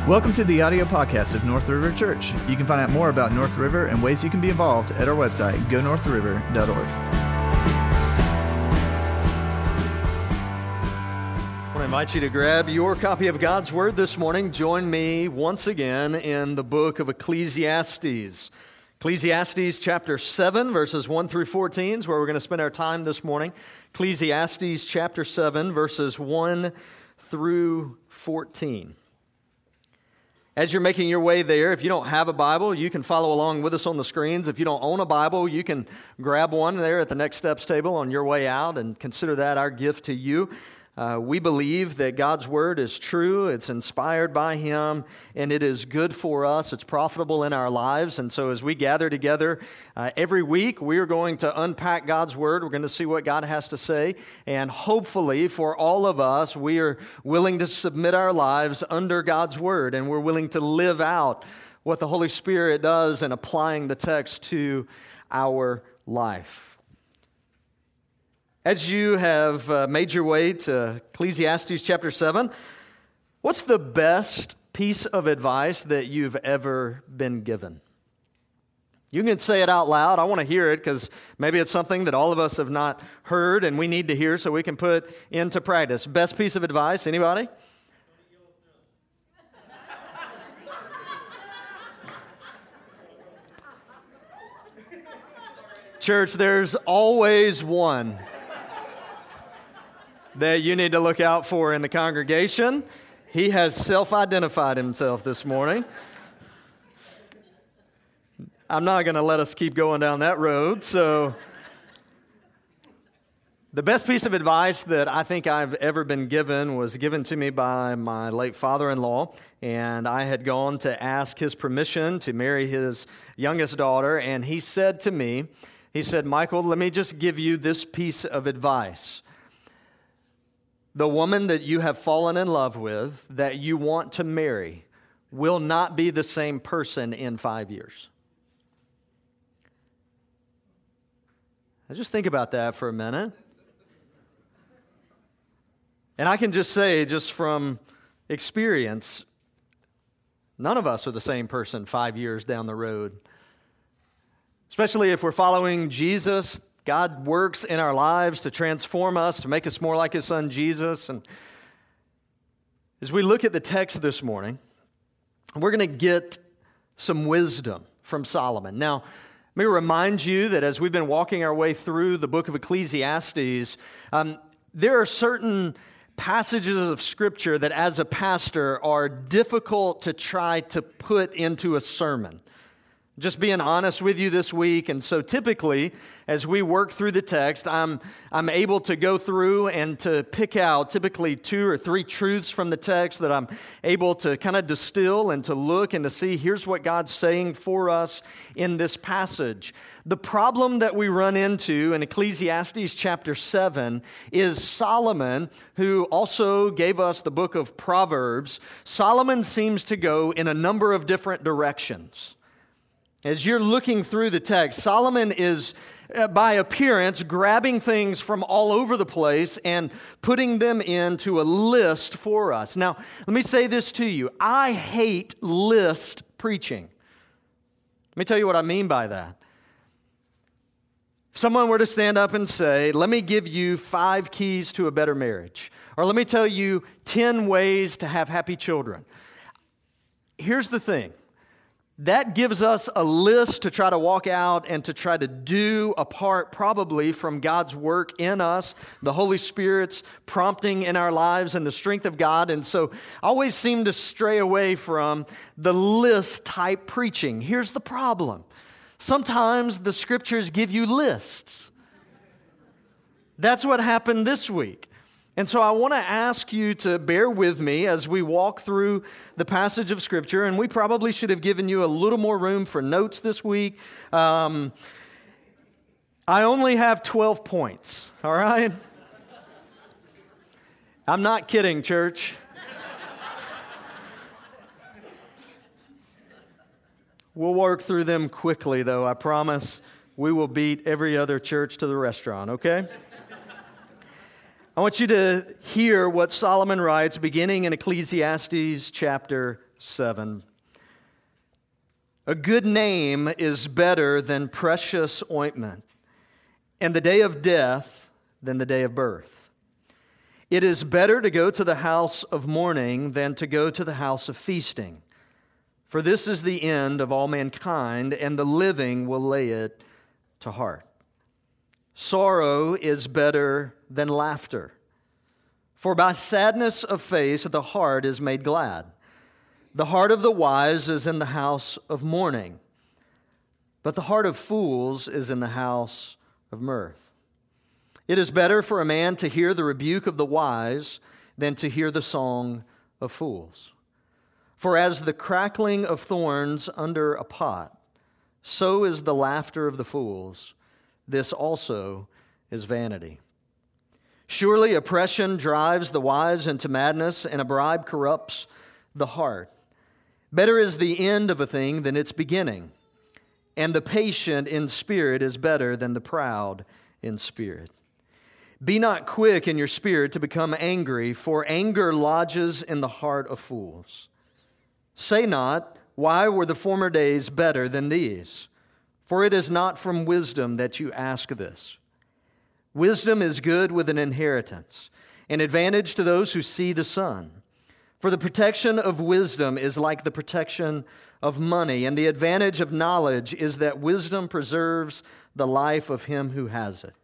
Welcome to the audio podcast of North River Church. You can find out more about North River and ways you can be involved at our website, gonorthriver.org. I want to invite you to grab your copy of God's Word this morning. Join me once again in the book of Ecclesiastes. Ecclesiastes chapter 7, verses 1 through 14 is where we're going to spend our time this morning. Ecclesiastes chapter 7, verses 1 through 14. As you're making your way there, if you don't have a Bible, you can follow along with us on the screens. If you don't own a Bible, you can grab one there at the Next Steps table on your way out and consider that our gift to you. We believe that God's Word is true, it's inspired by Him, and it is good for us, it's profitable in our lives. And so as we gather together every week, we are going to unpack God's Word. We're going to see what God has to say. And hopefully for all of us, we are willing to submit our lives under God's Word, and we're willing to live out what the Holy Spirit does in applying the text to our life. As you have made your way to Ecclesiastes chapter 7, what's the best piece of advice that you've ever been given? You can say it out loud. I want to hear it because maybe it's something that all of us have not heard and we need to hear so we can put into practice. Best piece of advice, anybody? Church, there's always one that you need to look out for in the congregation. He has self-identified himself this morning. I'm not going to let us keep going down that road. So the best piece of advice that I think I've ever been given was given to me by my late father-in-law, and I had gone to ask his permission to marry his youngest daughter, and he said to me, Michael, let me just give you this piece of advice. The woman that you have fallen in love with, that you want to marry, will not be the same person in 5 years. Now just think about that for a minute. And I can just say, just from experience, none of us are the same person 5 years down the road. Especially if we're following Jesus. God works in our lives to transform us, to make us more like His Son, Jesus. And as we look at the text this morning, we're going to get some wisdom from Solomon. Now, let me remind you that as we've been walking our way through the book of Ecclesiastes, there are certain passages of Scripture that as a pastor are difficult to try to put into a sermon. Just being honest with you this week, and so typically, as we work through the text, I'm able to go through and to pick out typically 2 or 3 truths from the text that I'm able to kind of distill and to look and to see, here's what God's saying for us in this passage. The problem that we run into in Ecclesiastes chapter 7 is Solomon, who also gave us the book of Proverbs. Solomon seems to go in a number of different directions. As you're looking through the text, Solomon is, by appearance, grabbing things from all over the place and putting them into a list for us. Now, let me say this to you. I hate list preaching. Let me tell you what I mean by that. If someone were to stand up and say, let me give you 5 keys to a better marriage, or let me tell you 10 ways to have happy children. Here's the thing. That gives us a list to try to walk out and to try to do apart probably from God's work in us, the Holy Spirit's prompting in our lives and the strength of God. And so I always seem to stray away from the list type preaching. Here's the problem. Sometimes the Scriptures give you lists. That's what happened this week. And so I want to ask you to bear with me as we walk through the passage of Scripture, and we probably should have given you a little more room for notes this week. I only have 12 points, all right? I'm not kidding, church. We'll work through them quickly, though, I promise. We will beat every other church to the restaurant, okay? I want you to hear what Solomon writes beginning in Ecclesiastes chapter 7. A good name is better than precious ointment, and the day of death than the day of birth. It is better to go to the house of mourning than to go to the house of feasting. For this is the end of all mankind, and the living will lay it to heart. Sorrow is better than laughter, for by sadness of face the heart is made glad. The heart of the wise is in the house of mourning, but the heart of fools is in the house of mirth. It is better for a man to hear the rebuke of the wise than to hear the song of fools. For as the crackling of thorns under a pot, so is the laughter of the fools. This also is vanity. Surely oppression drives the wise into madness, and a bribe corrupts the heart. Better is the end of a thing than its beginning, and the patient in spirit is better than the proud in spirit. Be not quick in your spirit to become angry, for anger lodges in the heart of fools. Say not, why were the former days better than these? For it is not from wisdom that you ask this. Wisdom is good with an inheritance, an advantage to those who see the sun. For the protection of wisdom is like the protection of money, and the advantage of knowledge is that wisdom preserves the life of him who has it.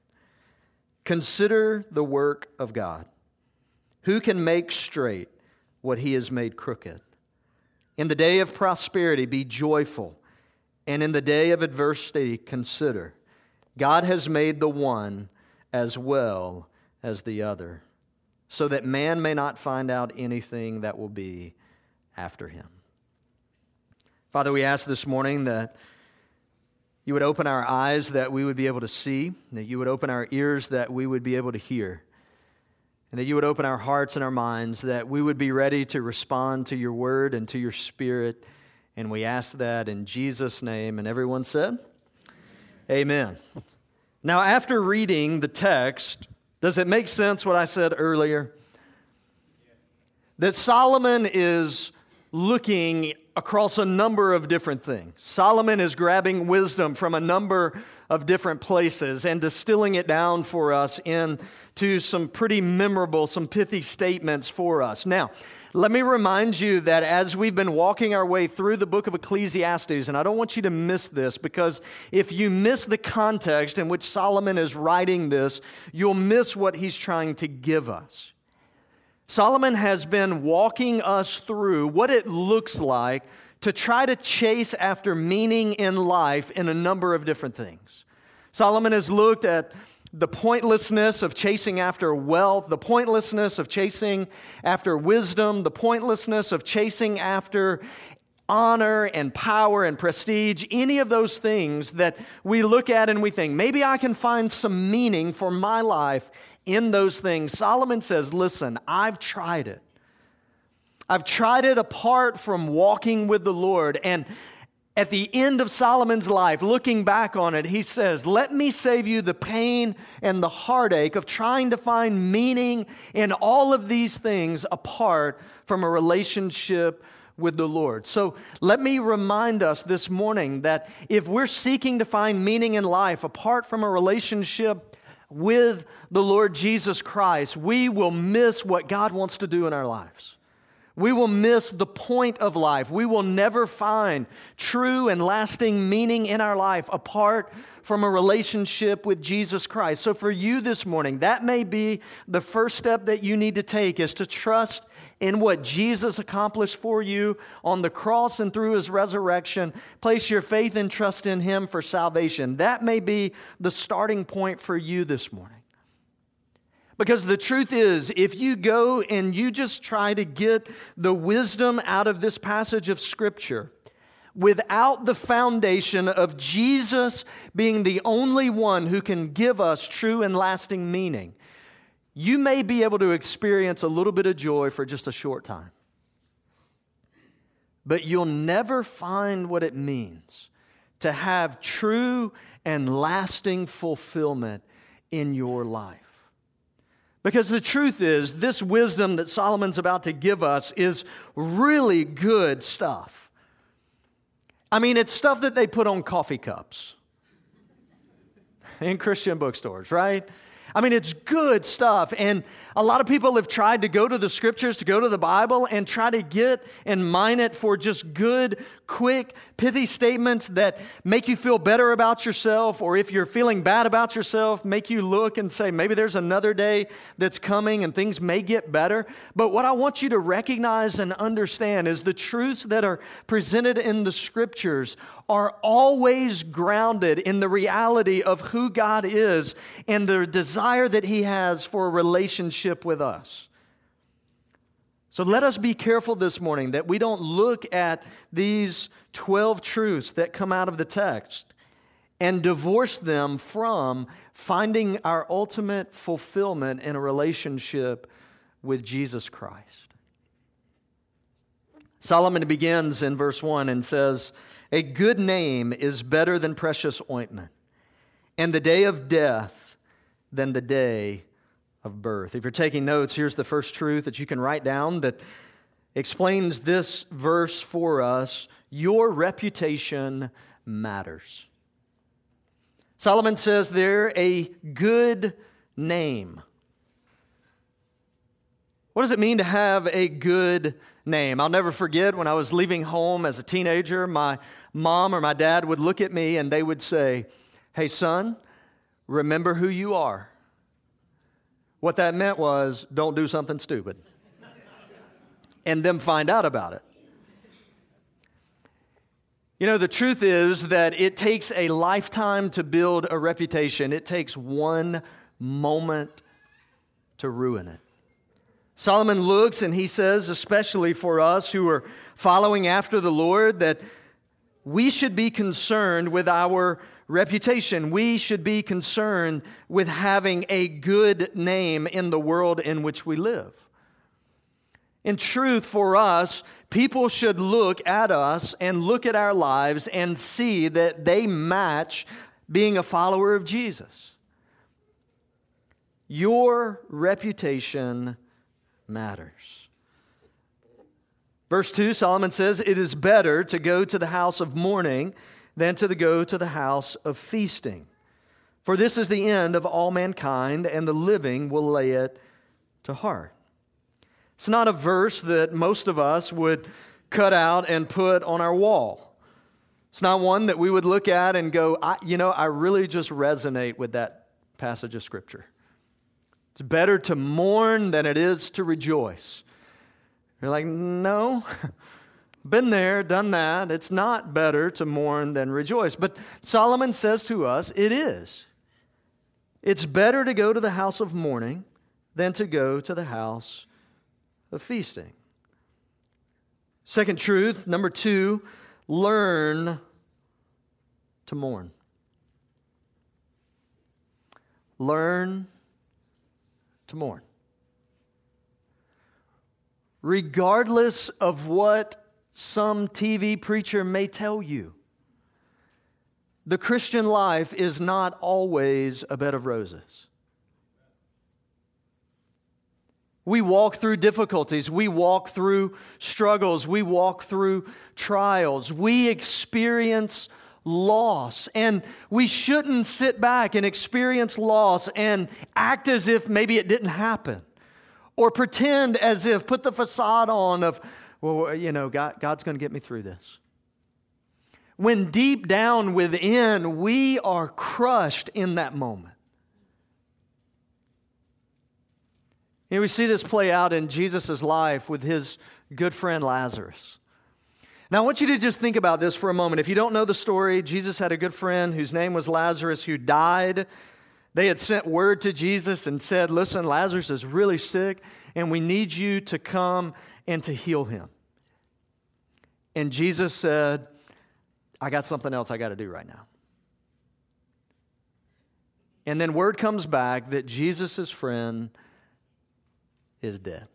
Consider the work of God. Who can make straight what he has made crooked? In the day of prosperity, be joyful, and in the day of adversity, consider. God has made the one as well as the other, so that man may not find out anything that will be after him. Father, we ask this morning that you would open our eyes that we would be able to see, that you would open our ears that we would be able to hear, and that you would open our hearts and our minds that we would be ready to respond to your word and to your spirit. And we ask that in Jesus' name. And everyone said, Amen. Now, after reading the text, does it make sense what I said earlier? That Solomon is looking across a number of different things. Solomon is grabbing wisdom from a number of different places and distilling it down for us into some pretty memorable, some pithy statements for us. Now, let me remind you that as we've been walking our way through the book of Ecclesiastes, and I don't want you to miss this, because if you miss the context in which Solomon is writing this, you'll miss what he's trying to give us. Solomon has been walking us through what it looks like to try to chase after meaning in life in a number of different things. Solomon has looked at the pointlessness of chasing after wealth, the pointlessness of chasing after wisdom, the pointlessness of chasing after honor and power and prestige, any of those things that we look at and we think, maybe I can find some meaning for my life in those things. Solomon says, listen, I've tried it. I've tried it apart from walking with the Lord. And at the end of Solomon's life, looking back on it, he says, let me save you the pain and the heartache of trying to find meaning in all of these things apart from a relationship with the Lord. So let me remind us this morning that if we're seeking to find meaning in life apart from a relationship with the Lord Jesus Christ, we will miss what God wants to do in our lives. We will miss the point of life. We will never find true and lasting meaning in our life apart from a relationship with Jesus Christ. So for you this morning, that may be the first step that you need to take, is to trust in what Jesus accomplished for you on the cross and through His resurrection. Place your faith and trust in Him for salvation. That may be the starting point for you this morning. Because the truth is, if you go and you just try to get the wisdom out of this passage of Scripture without the foundation of Jesus being the only one who can give us true and lasting meaning, you may be able to experience a little bit of joy for just a short time. But you'll never find what it means to have true and lasting fulfillment in your life. Because the truth is, this wisdom that Solomon's about to give us is really good stuff. I mean, it's stuff that they put on coffee cups in Christian bookstores, right? I mean, it's good stuff. And a lot of people have tried to go to the Scriptures, to go to the Bible, and try to get and mine it for just good, quick, pithy statements that make you feel better about yourself, or if you're feeling bad about yourself, make you look and say, maybe there's another day that's coming and things may get better. But what I want you to recognize and understand is the truths that are presented in the Scriptures are always grounded in the reality of who God is and the desire that He has for a relationship with us. So let us be careful this morning that we don't look at these 12 truths that come out of the text and divorce them from finding our ultimate fulfillment in a relationship with Jesus Christ. Solomon begins in verse 1 and says, "A good name is better than precious ointment, and the day of death than the day of birth." If you're taking notes, here's the first truth that you can write down that explains this verse for us. Your reputation matters. Solomon says there, a good name. What does it mean to have a good name? I'll never forget when I was leaving home as a teenager, my mom or my dad would look at me and they would say, "Hey son, remember who you are." What that meant was, don't do something stupid. And them find out about it. You know, the truth is that it takes a lifetime to build a reputation. It takes one moment to ruin it. Solomon looks and he says, especially for us who are following after the Lord, that we should be concerned with our reputation. We should be concerned with having a good name in the world in which we live. In truth, for us, people should look at us and look at our lives and see that they match being a follower of Jesus. Your reputation matters. Verse 2, Solomon says, "It is better to go to the house of mourning than to go to the house of feasting. For this is the end of all mankind, and the living will lay it to heart." It's not a verse that most of us would cut out and put on our wall. It's not one that we would look at and go, I really just resonate with that passage of Scripture. It's better to mourn than it is to rejoice. You're like, no, been there, done that. It's not better to mourn than rejoice. But Solomon says to us, it is. It's better to go to the house of mourning than to go to the house of feasting. Second truth, number 2, learn to mourn. Learn to mourn. Regardless of what some TV preacher may tell you, the Christian life is not always a bed of roses. We walk through difficulties. We walk through struggles. We walk through trials. We experience loss. And we shouldn't sit back and experience loss and act as if maybe it didn't happen. Or pretend as if, put the facade on of, God's going to get me through this. When deep down within, we are crushed in that moment. We see this play out in Jesus' life with his good friend Lazarus. Now, I want you to just think about this for a moment. If you don't know the story, Jesus had a good friend whose name was Lazarus who died. They had sent word to Jesus and said, "Listen, Lazarus is really sick, and we need you to come and to heal him." And Jesus said, "I got something else I got to do right now." And then word comes back that Jesus' friend is dead.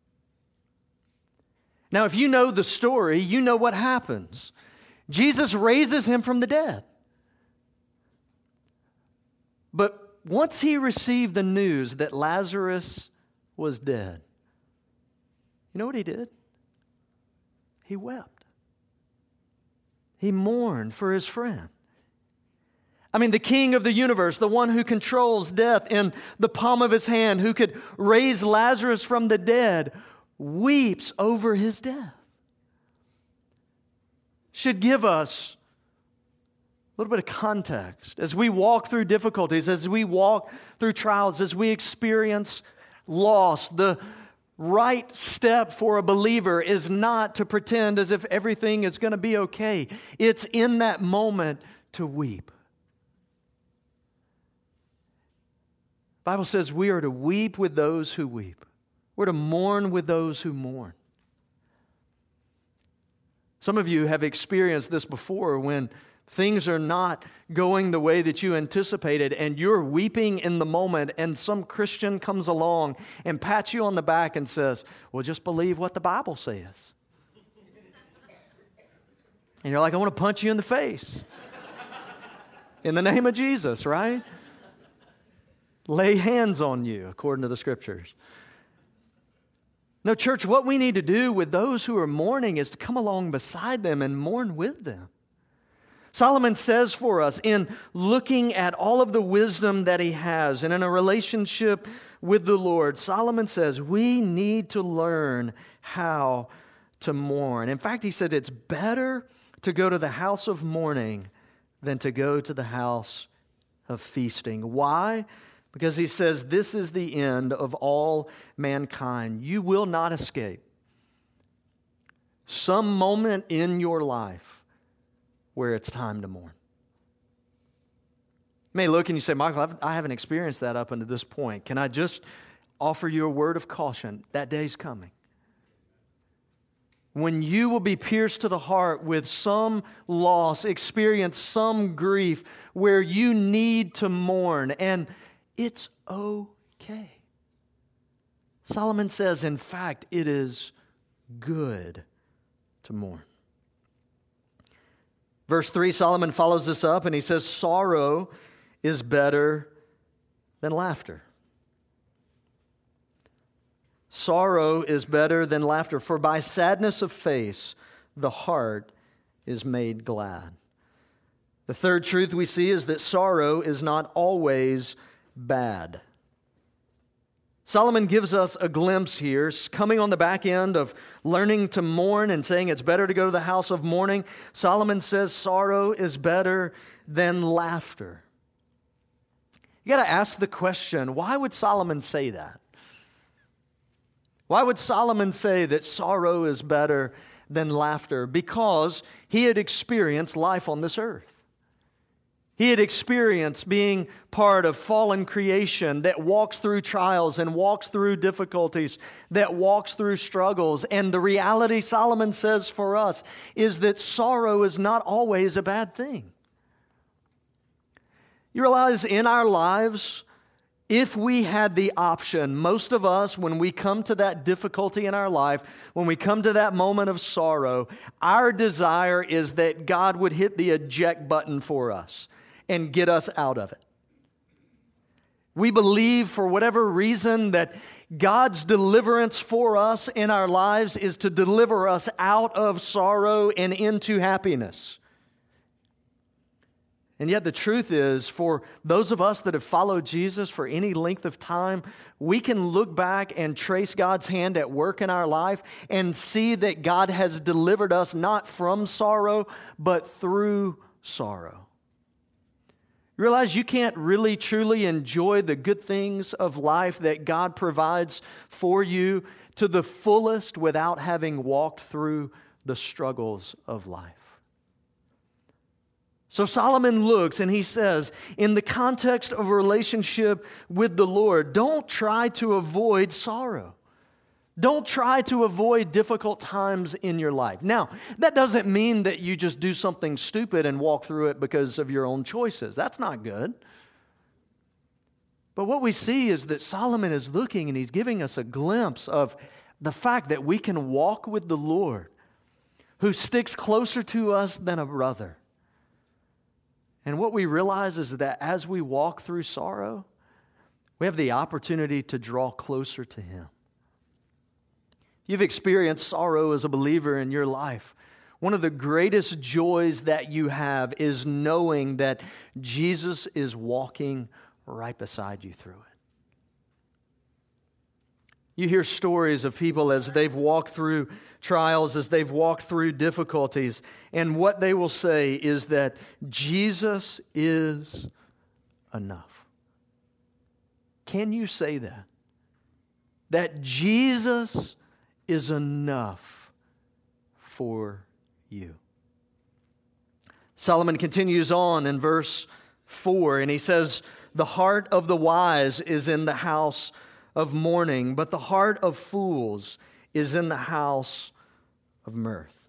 Now, if you know the story, you know what happens. Jesus raises him from the dead. But once he received the news that Lazarus was dead, you know what he did? He wept. He mourned for his friend. I mean, the king of the universe, the one who controls death in the palm of his hand, who could raise Lazarus from the dead, weeps over his death. Should give us a little bit of context as we walk through difficulties, as we walk through trials, as we experience loss. The right step for a believer is not to pretend as if everything is going to be okay. It's in that moment to weep. The Bible says we are to weep with those who weep. We're to mourn with those who mourn. Some of you have experienced this before when things are not going the way that you anticipated and you're weeping in the moment, and some Christian comes along and pats you on the back and says, well, just believe what the Bible says. And you're like, I want to punch you in the face. In the name of Jesus, right? Lay hands on you, according to the Scriptures. No, church, what we need to do with those who are mourning is to come along beside them and mourn with them. Solomon says for us, in looking at all of the wisdom that he has and in a relationship with the Lord, Solomon says we need to learn how to mourn. In fact, he said it's better to go to the house of mourning than to go to the house of feasting. Why? Because he says this is the end of all mankind. You will not escape some moment in your life where it's time to mourn. You may look and you say, Michael, I haven't experienced that up until this point. Can I just offer you a word of caution? That day's coming. When you will be pierced to the heart with some loss, experience some grief where you need to mourn, and it's okay. Solomon says, in fact, it is good to mourn. Verse 3, Solomon follows this up and he says, sorrow is better than laughter. Sorrow is better than laughter, for by sadness of face the heart is made glad. The third truth we see is that sorrow is not always bad. Solomon gives us a glimpse here, coming on the back end of learning to mourn and saying it's better to go to the house of mourning. Solomon says sorrow is better than laughter. You got to ask the question, why would Solomon say that? Why would Solomon say that sorrow is better than laughter? Because he had experienced life on this earth. He had experienced being part of fallen creation that walks through trials and walks through difficulties, that walks through struggles. And the reality, Solomon says for us, is that sorrow is not always a bad thing. You realize in our lives, if we had the option, most of us, when we come to that difficulty in our life, when we come to that moment of sorrow, our desire is that God would hit the eject button for us and get us out of it. We believe, for whatever reason, that God's deliverance for us in our lives is to deliver us out of sorrow and into happiness. And yet the truth is, for those of us that have followed Jesus for any length of time, we can look back and trace God's hand at work in our life and see that God has delivered us not from sorrow, but through sorrow. You realize you can't really truly enjoy the good things of life that God provides for you to the fullest without having walked through the struggles of life. So Solomon looks and he says, in the context of a relationship with the Lord, don't try to avoid sorrow. Don't try to avoid difficult times in your life. Now, that doesn't mean that you just do something stupid and walk through it because of your own choices. That's not good. But what we see is that Solomon is looking and he's giving us a glimpse of the fact that we can walk with the Lord, who sticks closer to us than a brother. And what we realize is that as we walk through sorrow, We have the opportunity to draw closer to Him. You've experienced sorrow as a believer in your life. One of the greatest joys that you have is knowing that Jesus is walking right beside you through it. You hear stories of people as they've walked through trials, as they've walked through difficulties, and what they will say is that Jesus is enough. Can you say that? That Jesus is enough for you. Solomon continues on in verse 4, and he says, "The heart of the wise is in the house of mourning, but the heart of fools is in the house of mirth."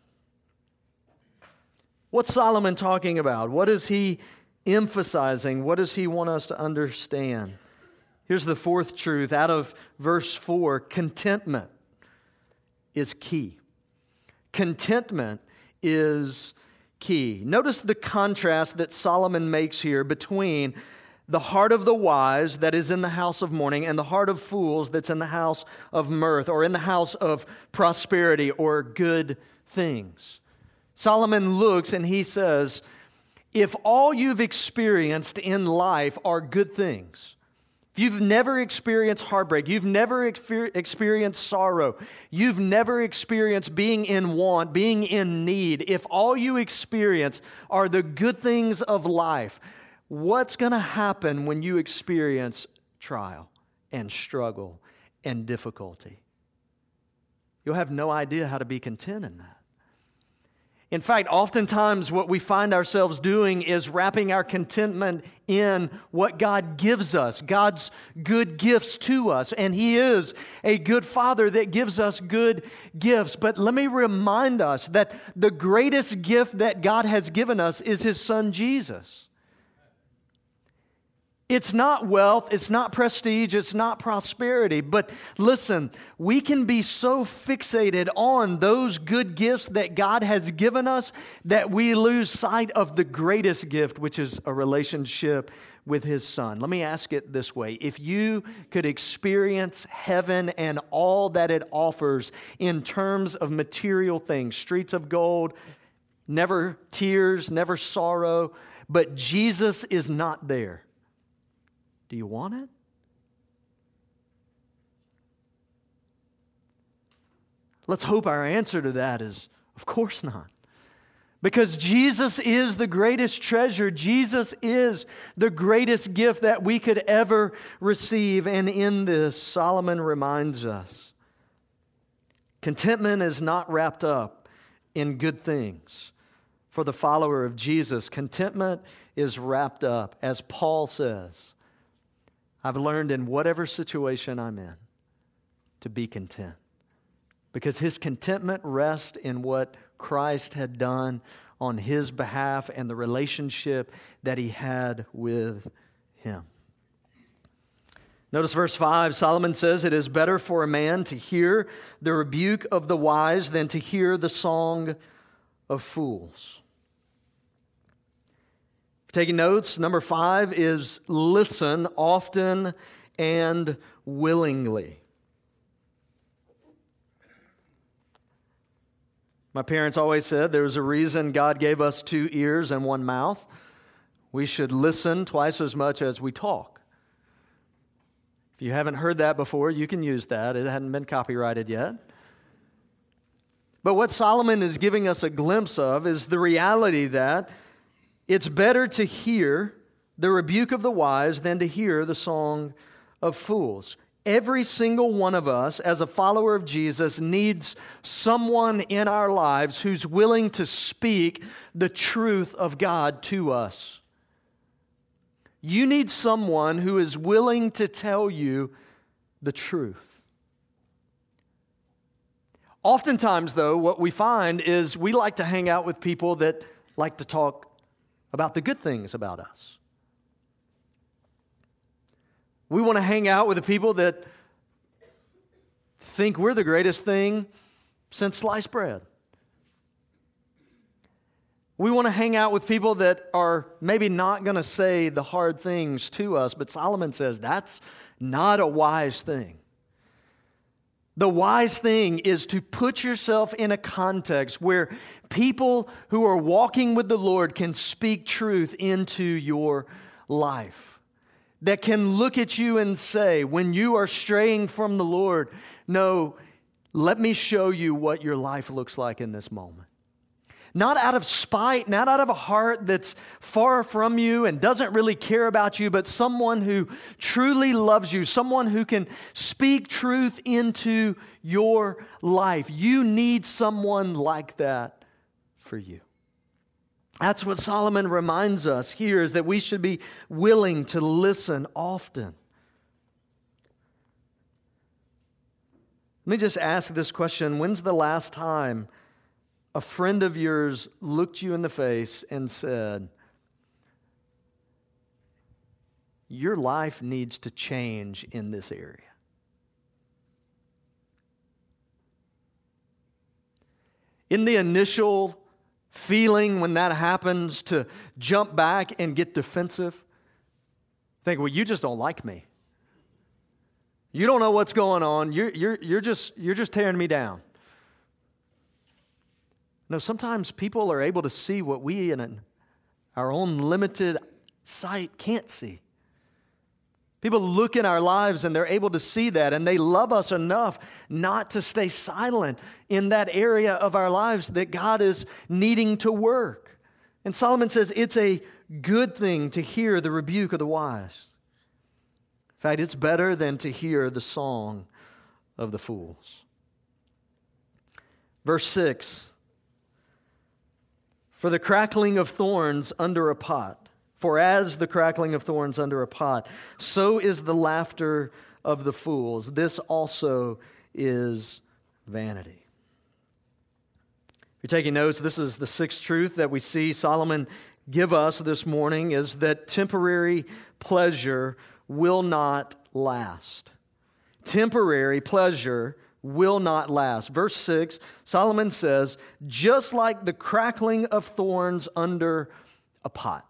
What's Solomon talking about? What is he emphasizing? What does he want us to understand? Here's the fourth truth out of verse 4. Contentment is key. Contentment is key. Notice the contrast that Solomon makes here between the heart of the wise that is in the house of mourning and the heart of fools that's in the house of mirth, or in the house of prosperity or good things. Solomon looks and he says, if all you've experienced in life are good things, if you've never experienced heartbreak, you've never experienced sorrow, you've never experienced being in want, being in need, if all you experience are the good things of life, what's going to happen when you experience trial and struggle and difficulty? You'll have no idea how to be content in that. In fact, oftentimes what we find ourselves doing is wrapping our contentment in what God gives us, God's good gifts to us. And He is a good Father that gives us good gifts. But let me remind us that the greatest gift that God has given us is His Son, Jesus. It's not wealth, it's not prestige, it's not prosperity. But listen, we can be so fixated on those good gifts that God has given us that we lose sight of the greatest gift, which is a relationship with His Son. Let me ask it this way. If you could experience heaven and all that it offers in terms of material things, streets of gold, never tears, never sorrow, but Jesus is not there, do you want it? Let's hope our answer to that is, of course not. Because Jesus is the greatest treasure. Jesus is the greatest gift that we could ever receive. And in this, Solomon reminds us, contentment is not wrapped up in good things. For the follower of Jesus, contentment is wrapped up, as Paul says, I've learned in whatever situation I'm in to be content. Because his contentment rests in what Christ had done on his behalf and the relationship that he had with him. Notice verse 5, Solomon says, it is better for a man to hear the rebuke of the wise than to hear the song of fools. Taking notes, number 5 is listen often and willingly. My parents always said there's a reason God gave us 2 ears and 1 mouth. We should listen twice as much as we talk. If you haven't heard that before, you can use that. It hadn't been copyrighted yet. But what Solomon is giving us a glimpse of is the reality that it's better to hear the rebuke of the wise than to hear the song of fools. Every single one of us, as a follower of Jesus, needs someone in our lives who's willing to speak the truth of God to us. You need someone who is willing to tell you the truth. Oftentimes, though, what we find is we like to hang out with people that like to talk about the good things about us. We want to hang out with the people that think we're the greatest thing since sliced bread. We want to hang out with people that are maybe not going to say the hard things to us, but Solomon says that's not a wise thing. The wise thing is to put yourself in a context where people who are walking with the Lord can speak truth into your life. That can look at you and say, when you are straying from the Lord, no, let me show you what your life looks like in this moment. Not out of spite, not out of a heart that's far from you and doesn't really care about you, but someone who truly loves you, someone who can speak truth into your life. You need someone like that for you. That's what Solomon reminds us here, is that we should be willing to listen often. Let me just ask this question. When's the last time a friend of yours looked you in the face and said, your life needs to change in this area? In the initial feeling when that happens to jump back and get defensive, think, well, you just don't like me. You don't know what's going on. You're just tearing me down. No, sometimes people are able to see what we in our own limited sight can't see. People look in our lives and they're able to see that, and they love us enough not to stay silent in that area of our lives that God is needing to work. And Solomon says it's a good thing to hear the rebuke of the wise. In fact, it's better than to hear the song of the fools. Verse 6. For the crackling of thorns under a pot, for as the crackling of thorns under a pot, so is the laughter of the fools. This also is vanity. If you're taking notes, this is the sixth truth that we see Solomon give us this morning, is that temporary pleasure will not last. Temporary pleasure will not last. Verse 6, Solomon says, just like the crackling of thorns under a pot.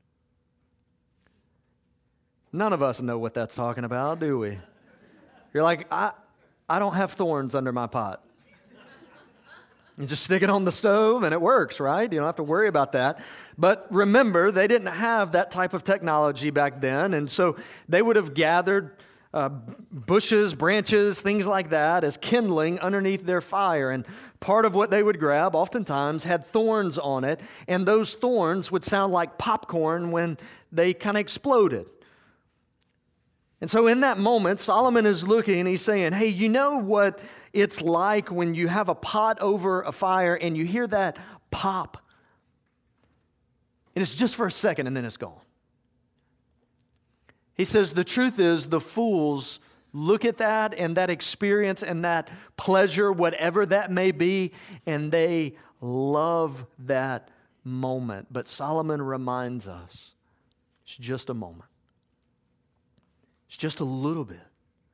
None of us know what that's talking about, do we? You're like, I don't have thorns under my pot. You just stick it on the stove and it works, right? You don't have to worry about that. But remember, they didn't have that type of technology back then, and so they would have gathered bushes, branches, things like that as kindling underneath their fire. And part of what they would grab oftentimes had thorns on it, and those thorns would sound like popcorn when they kind of exploded. And so in that moment, Solomon is looking and he's saying, hey, you know what it's like when you have a pot over a fire and you hear that pop? And it's just for a second and then it's gone. He says the truth is the fools look at that and that experience and that pleasure, whatever that may be, and they love that moment. But Solomon reminds us it's just a moment. It's just a little bit.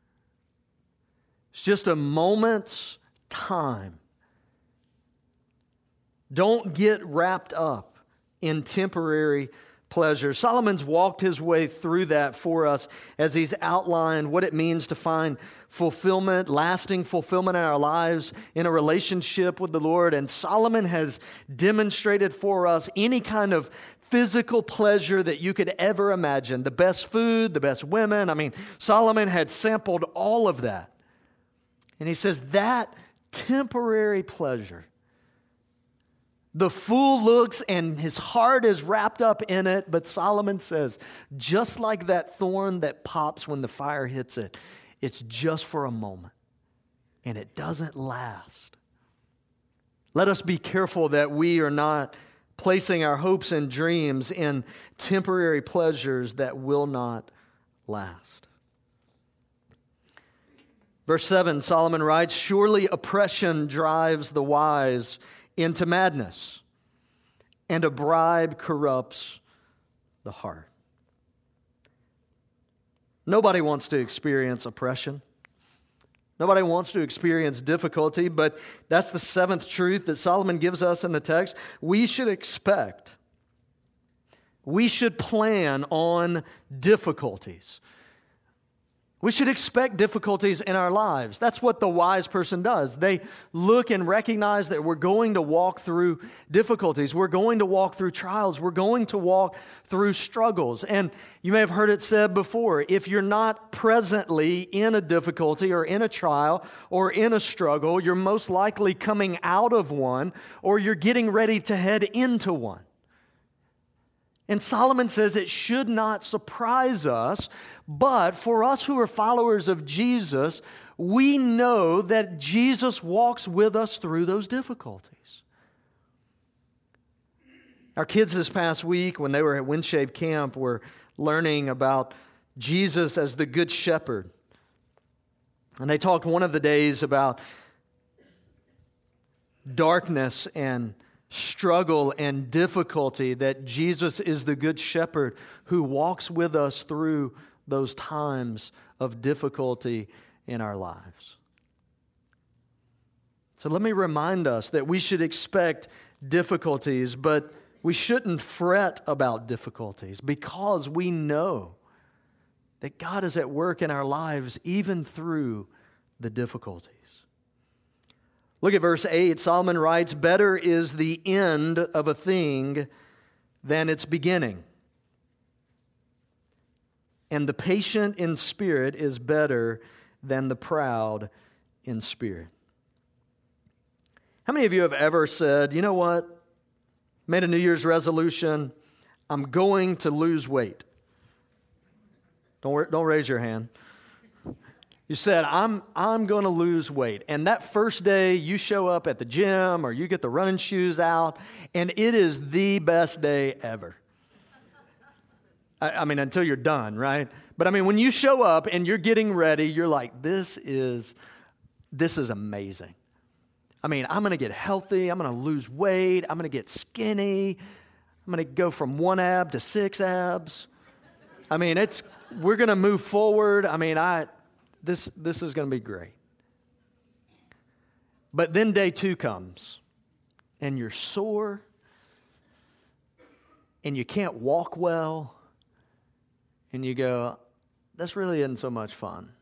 It's just a moment's time. Don't get wrapped up in temporary pleasure. Solomon's walked his way through that for us as he's outlined what it means to find fulfillment, lasting fulfillment in our lives, in a relationship with the Lord. And Solomon has demonstrated for us any kind of physical pleasure that you could ever imagine. The best food, the best women. I mean, Solomon had sampled all of that. And he says that temporary pleasure, the fool looks and his heart is wrapped up in it, but Solomon says, just like that thorn that pops when the fire hits it, it's just for a moment, and it doesn't last. Let us be careful that we are not placing our hopes and dreams in temporary pleasures that will not last. Verse 7, Solomon writes, surely oppression drives the wise into madness, and a bribe corrupts the heart. Nobody wants to experience oppression. Nobody wants to experience difficulty, but that's the seventh truth that Solomon gives us in the text. We should expect, we should plan on difficulties. We should expect difficulties in our lives. That's what the wise person does. They look and recognize that we're going to walk through difficulties. We're going to walk through trials. We're going to walk through struggles. And you may have heard it said before, if you're not presently in a difficulty or in a trial or in a struggle, you're most likely coming out of one or you're getting ready to head into one. And Solomon says it should not surprise us, but for us who are followers of Jesus, we know that Jesus walks with us through those difficulties. Our kids this past week, when they were at Windshape Camp, were learning about Jesus as the Good Shepherd. And they talked one of the days about darkness and struggle and difficulty, that Jesus is the Good Shepherd who walks with us through those times of difficulty in our lives. So let me remind us that we should expect difficulties, but we shouldn't fret about difficulties because we know that God is at work in our lives even through the difficulties. Look at verse 8. Solomon writes, "Better is the end of a thing than its beginning. And the patient in spirit is better than the proud in spirit." How many of you have ever said, you know what? Made a New Year's resolution. I'm going to lose weight. Don't raise your hand. You said, I'm going to lose weight. And that first day you show up at the gym or you get the running shoes out, and it is the best day ever. I mean, until you're done, right? But I mean, when you show up and you're getting ready, you're like, this is amazing. I mean, I'm going to get healthy. I'm going to lose weight. I'm going to get skinny. I'm going to go from 1 ab to 6 abs. I mean, we're going to move forward. I mean, This is going to be great. But then day 2 comes, and you're sore, and you can't walk well, and you go, this really isn't so much fun.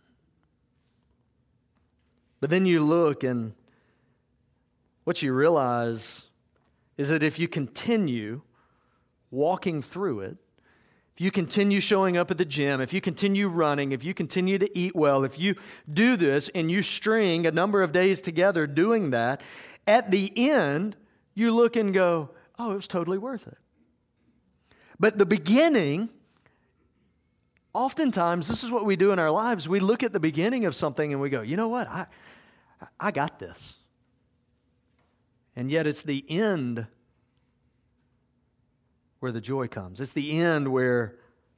But then you look, and what you realize is that if you continue walking through it, if you continue showing up at the gym, if you continue running, if you continue to eat well, if you do this and you string a number of days together doing that, at the end, you look and go, oh, it was totally worth it. But the beginning, oftentimes, this is what we do in our lives. We look at the beginning of something and we go, you know what? I got this. And yet it's the end where the joy comes. It's the end where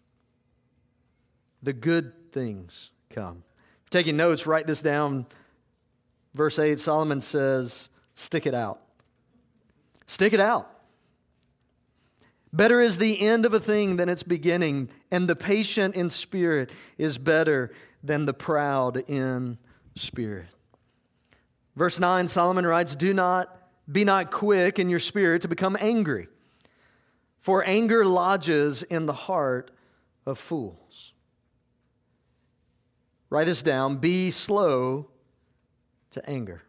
the good things come. If you're taking notes, write this down. Verse 8, Solomon says, stick it out. Stick it out. Better is the end of a thing than its beginning, and the patient in spirit is better than the proud in spirit. Verse 9, Solomon writes, be not quick in your spirit to become angry, for anger lodges in the heart of fools. Write this down. Be slow to anger.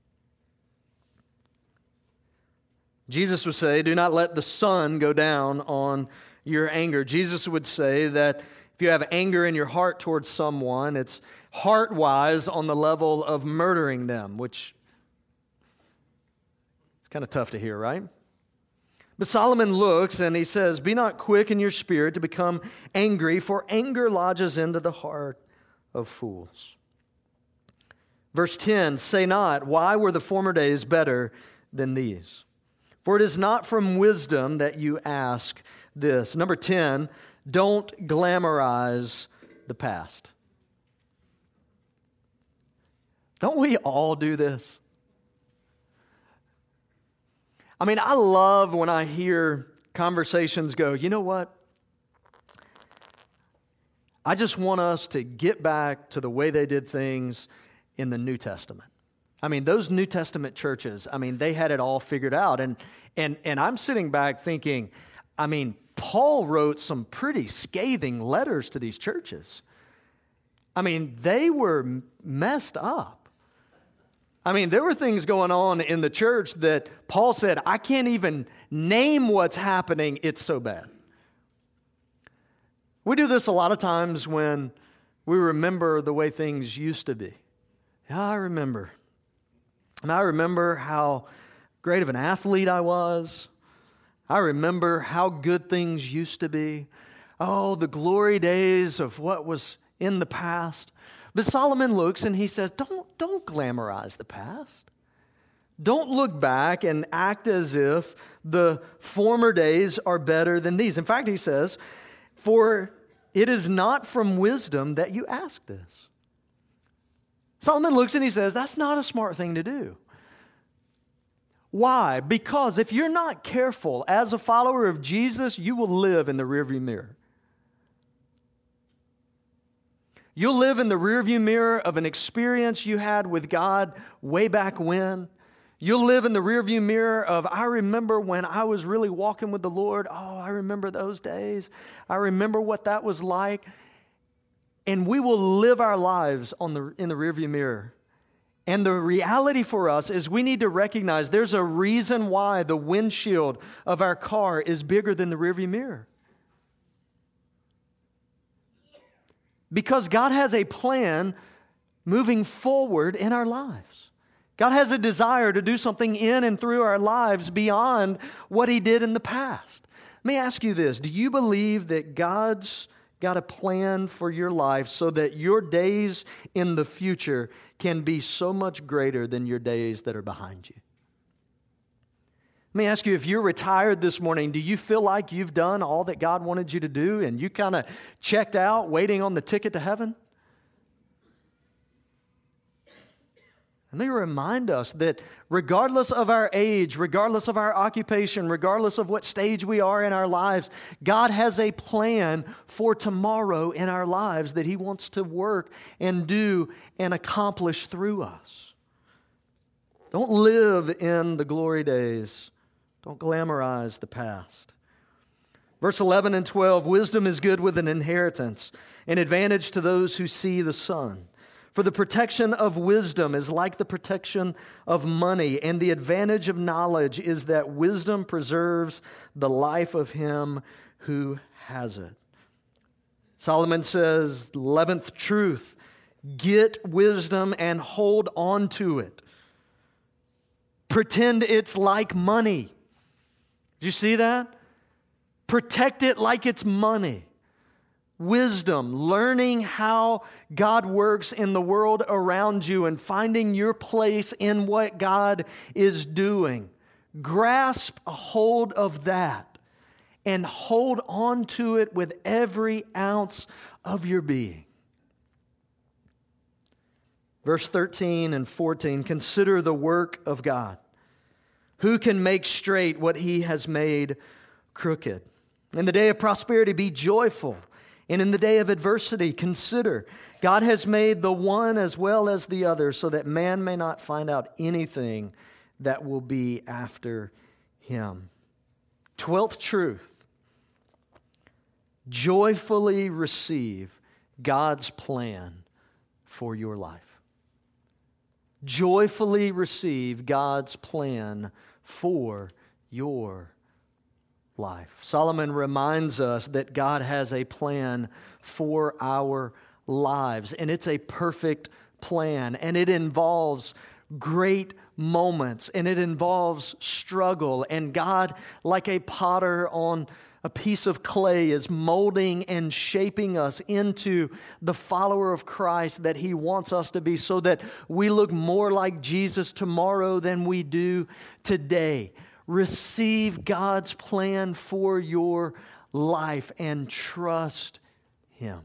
Jesus would say, do not let the sun go down on your anger. Jesus would say that if you have anger in your heart towards someone, it's heart-wise on the level of murdering them, which it's kind of tough to hear, right? But Solomon looks and he says, be not quick in your spirit to become angry, for anger lodges into the heart of fools. Verse 10, say not, why were the former days better than these? For it is not from wisdom that you ask this. Number 10, don't glamorize the past. Don't we all do this? I mean, I love when I hear conversations go, you know what? I just want us to get back to the way they did things in the New Testament. I mean, those New Testament churches, I mean, they had it all figured out. And I'm sitting back thinking, I mean, Paul wrote some pretty scathing letters to these churches. I mean, they were messed up. I mean, there were things going on in the church that Paul said, I can't even name what's happening. It's so bad. We do this a lot of times when we remember the way things used to be. Yeah, I remember. And I remember how great of an athlete I was. I remember how good things used to be. Oh, the glory days of what was in the past. But Solomon looks and he says, don't glamorize the past. Don't look back and act as if the former days are better than these. In fact, he says, for it is not from wisdom that you ask this. Solomon looks and he says, that's not a smart thing to do. Why? Because if you're not careful as a follower of Jesus, you will live in the rearview mirror. You'll live in the rearview mirror of an experience you had with God way back when. You'll live in the rearview mirror of, I remember when I was really walking with the Lord. Oh, I remember those days. I remember what that was like. And we will live our lives in the rearview mirror. And the reality for us is we need to recognize there's a reason why the windshield of our car is bigger than the rearview mirror. Because God has a plan moving forward in our lives. God has a desire to do something in and through our lives beyond what He did in the past. Let me ask you this. Do you believe that God's got a plan for your life so that your days in the future can be so much greater than your days that are behind you? Let me ask you, if you're retired this morning, do you feel like you've done all that God wanted you to do and you kind of checked out waiting on the ticket to heaven? Let me remind us that regardless of our age, regardless of our occupation, regardless of what stage we are in our lives, God has a plan for tomorrow in our lives that He wants to work and do and accomplish through us. Don't live in the glory days. Don't glamorize the past. Verse 11 and 12, wisdom is good with an inheritance, an advantage to those who see the sun. For the protection of wisdom is like the protection of money, and the advantage of knowledge is that wisdom preserves the life of him who has it. Solomon says, 11th truth, get wisdom and hold on to it. Pretend it's like money. Did you see that? Protect it like it's money. Wisdom, learning how God works in the world around you and finding your place in what God is doing. Grasp a hold of that and hold on to it with every ounce of your being. Verse 13 and 14, consider the work of God. Who can make straight what He has made crooked? In the day of prosperity, be joyful. And in the day of adversity, consider, God has made the one as well as the other so that man may not find out anything that will be after him. 12th truth, joyfully receive God's plan for your life. Joyfully receive God's plan for your life. Solomon reminds us that God has a plan for our lives, and it's a perfect plan, and it involves great moments, and it involves struggle, and God, like a potter on a piece of clay, is molding and shaping us into the follower of Christ that He wants us to be so that we look more like Jesus tomorrow than we do today. Receive God's plan for your life and trust Him.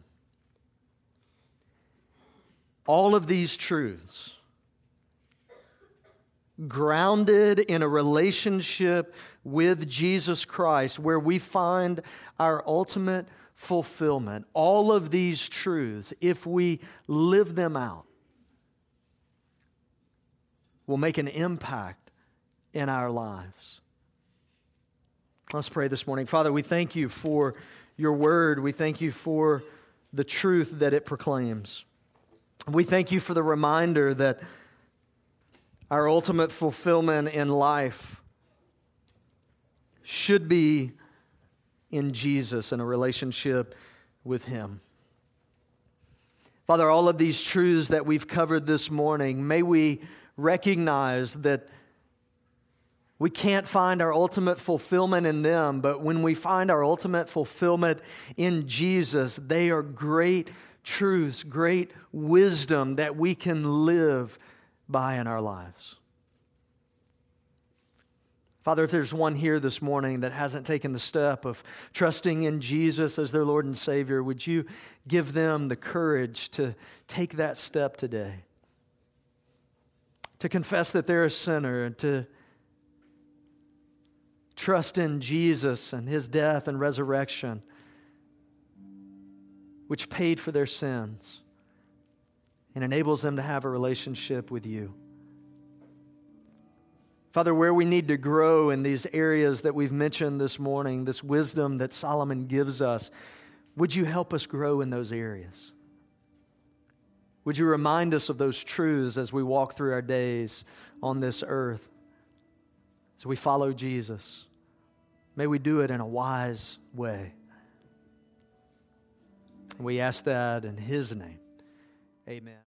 All of these truths, grounded in a relationship with Jesus Christ, where we find our ultimate fulfillment. All of these truths, if we live them out, will make an impact in our lives. Let's pray this morning. Father, we thank you for your word. We thank you for the truth that it proclaims. We thank you for the reminder that our ultimate fulfillment in life should be in Jesus and a relationship with Him. Father, all of these truths that we've covered this morning, may we recognize that we can't find our ultimate fulfillment in them, but when we find our ultimate fulfillment in Jesus, they are great truths, great wisdom that we can live by in our lives. Father, if there's one here this morning that hasn't taken the step of trusting in Jesus as their Lord and Savior, would you give them the courage to take that step today? To confess that they're a sinner and to trust in Jesus and His death and resurrection, which paid for their sins and enables them to have a relationship with you. Father, where we need to grow in these areas that we've mentioned this morning, this wisdom that Solomon gives us, would you help us grow in those areas? Would you remind us of those truths as we walk through our days on this earth? As we follow Jesus, may we do it in a wise way. We ask that in His name. Amen.